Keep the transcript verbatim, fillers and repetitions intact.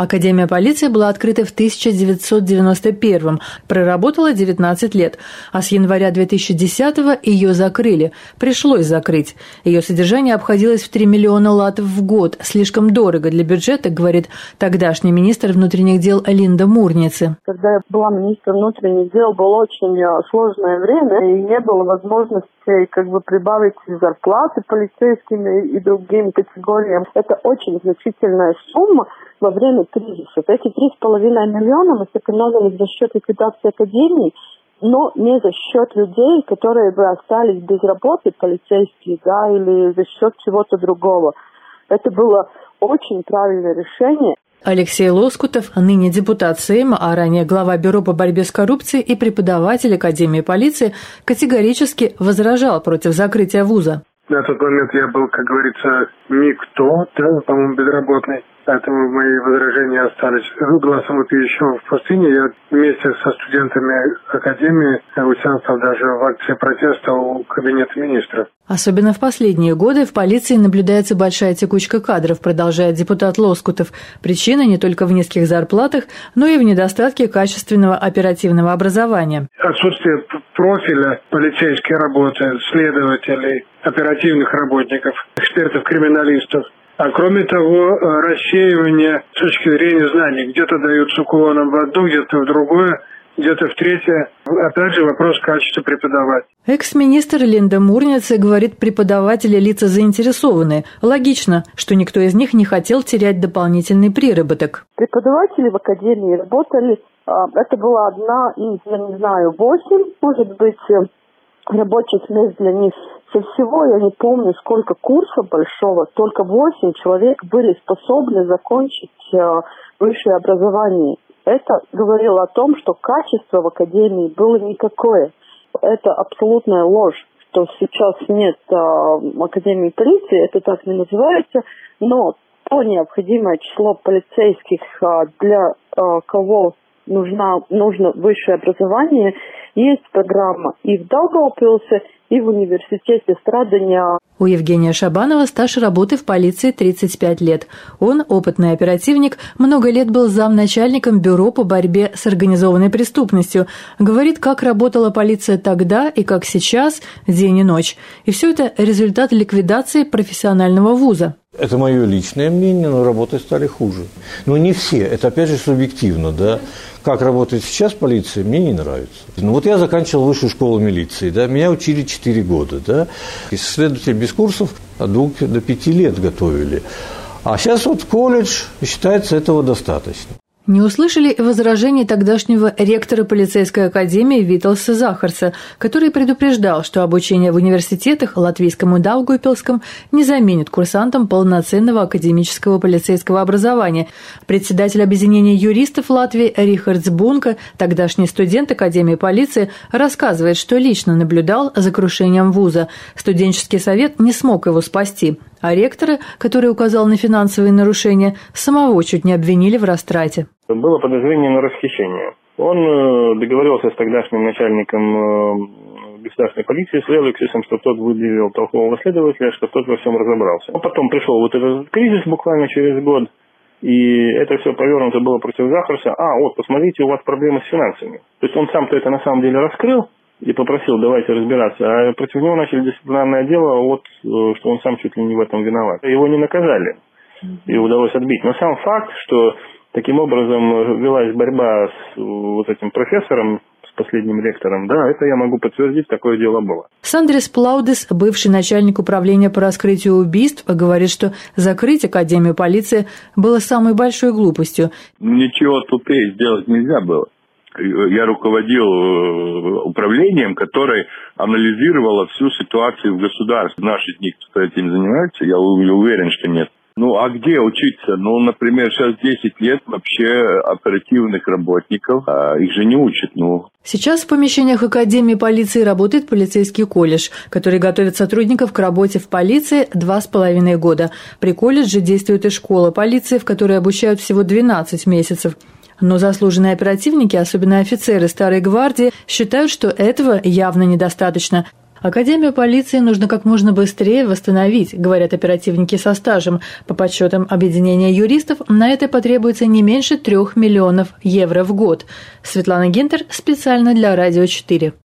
Академия полиции была открыта в тысяча девятьсот девяносто первом, проработала девятнадцать лет, а с января две тысячи десятого ее закрыли. Пришлось закрыть. Ее содержание обходилось в три миллиона латов в год. Слишком дорого для бюджета, говорит тогдашний министр внутренних дел Линда Мурнице. Когда я была министром внутренних дел, было очень сложное время, и не было возможности как бы прибавить зарплаты полицейским и другим категориям. Это очень значительная сумма во время кризиса. Эти три с половиной миллиона мы сэкономили за счет ликвидации академии, но не за счет людей, которые бы остались без работы, полицейские, да, или за счет чего-то другого. Это было очень правильное решение. Алексей Лоскутов, ныне депутат Сейма, а ранее глава Бюро по борьбе с коррупцией и преподаватель Академии полиции, категорически возражал против закрытия вуза. На тот момент я был, как говорится, никто, да, по-моему, безработный. Поэтому мои возражения остались. Голосом еще в пустыне. Я вместе со студентами Академии участвовал даже в акции протеста у Кабинета министров. Особенно в последние годы в полиции наблюдается большая текучка кадров, продолжает депутат Лоскутов. Причина не только в низких зарплатах, но и в недостатке качественного оперативного образования. Отсутствие профиля полицейской работы, следователей, оперативных работников, экспертов-криминалистов. А кроме того, рассеивание с точки зрения знаний. Где-то дают с уклоном в одну, где-то в другое, где-то в третье. Опять же, вопрос качества преподавателя. Экс-министр Линда Мурнице говорит, преподаватели лица заинтересованы. Логично, что никто из них не хотел терять дополнительный приработок. Преподаватели в академии работали. Это была одна из, я не знаю, восемь, может быть, рабочих мест для них. Со всего я не помню, сколько курсов большого, только восемь человек были способны закончить э, высшее образование. Это говорило о том, что качество в академии было никакое. Это абсолютная ложь, что сейчас нет э, академии полиции, это так не называется, но то необходимое число полицейских, э, для э, кого нужно, нужно высшее образование, есть программа и в Даугавпилсе, и в университете Страдания. У Евгения Шабанова стаж работы в полиции тридцать пять лет. Он, опытный оперативник, много лет был замначальником Бюро по борьбе с организованной преступностью. Говорит, как работала полиция тогда и как сейчас, день и ночь. И все это результат ликвидации профессионального вуза. Это мое личное мнение, но работать стали хуже. Но не все, это опять же субъективно, да. Как работает сейчас полиция, мне не нравится. Ну вот я заканчивал высшую школу милиции, да, меня учили четыре года, да. Исследователь без курсов от двух до пяти лет готовили. А сейчас вот колледж, считается, этого достаточно. Не услышали возражений тогдашнего ректора полицейской академии Виталса Захарса, который предупреждал, что обучение в университетах латвийском и даугавпилском не заменит курсантам полноценного академического полицейского образования. Председатель объединения юристов Латвии Рихардс Бунка, тогдашний студент Академии полиции, рассказывает, что лично наблюдал за крушением вуза. Студенческий совет не смог его спасти. А ректора, который указал на финансовые нарушения, самого чуть не обвинили в растрате. Было подозрение на расхищение. Он договорился с тогдашним начальником государственной полиции, с Лелексисом, что тот выделил толкового следователя, что тот во всем разобрался. Потом пришел вот этот кризис буквально через год, и это все повернуто было против Захарса. А, вот, посмотрите, у вас проблемы с финансами. То есть он сам-то это на самом деле раскрыл и попросил, давайте разбираться. А против него начали дисциплинарное дело, вот, что он сам чуть ли не в этом виноват. Его не наказали, и удалось отбить. Но сам факт, что таким образом велась борьба с вот этим профессором, с последним ректором, да, это я могу подтвердить, такое дело было. Сандрис Плаудес, бывший начальник управления по раскрытию убийств, говорит, что закрыть Академию полиции было самой большой глупостью. Ничего тупее сделать нельзя было. Я руководил управлением, которое анализировало всю ситуацию в государстве. Наши дни кто этим занимается, я уверен, что нет. Ну, а где учиться? Ну, например, сейчас десять лет вообще оперативных работников, а их же не учат, ну. Сейчас в помещениях Академии полиции работает полицейский колледж, который готовит сотрудников к работе в полиции два с половиной года. При колледже действует и школа полиции, в которой обучают всего двенадцать месяцев. Но заслуженные оперативники, особенно офицеры Старой гвардии, считают, что этого явно недостаточно. Академию полиции нужно как можно быстрее восстановить, говорят оперативники со стажем. По подсчетам объединения юристов, на это потребуется не меньше трех миллионов евро в год. Светлана Гинтер специально для Радио четыре.